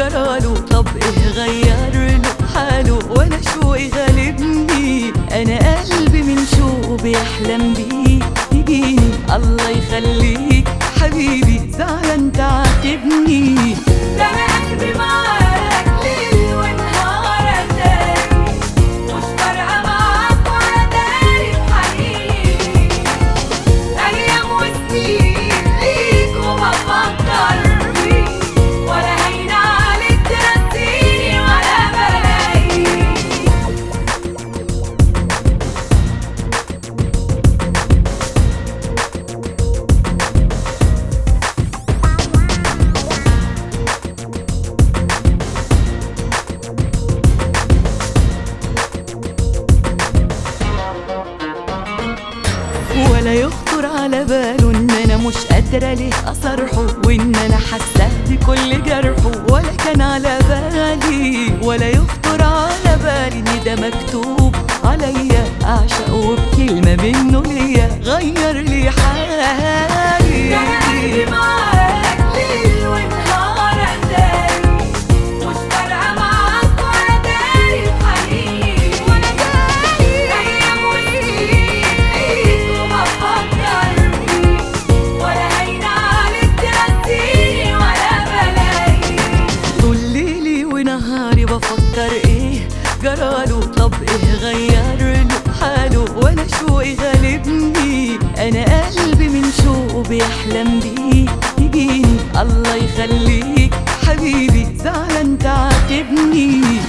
جراله؟ طب ايه غير له حاله وانا شوقي غالبني؟ انا قلبي من شوق بيحلم بيك تجيني. الله يخليك حبيبي زعلان تعاتبني. ده انا قلبي معاك ليل ونهار اتاري، مش فارقه معاك ولا داري بحنيني. ايام وسنين ليك وبفكر فيك، ولا هين عليك تنسيني ولا بلاقيك. ولا يخطر على باله ان انا مش قادره ليه اصرحه، وان انا حاسه بكل جرحه ولا كان على بالي. ولا يخطر على بالي ان ده مكتوب عليا اعشقه وبكلمه منه ليا غير لي حالي. ده انا قلبي معاك ليل ونهار اتاري، مش فارقه معاك ولا داري بحنيني. ايام وسنين ليك وبفكر فيك، ولا هين عليك تنسيني ولا بلاقيك. طول ليلي ونهاري بفكر ايه جراله؟ طب ايه غير له حاله وانا شوقي غالبني؟ انا قلبي من شوقه بيحلم بيك تجيني. الله يخليك حبيبي زعلان تعاتبني.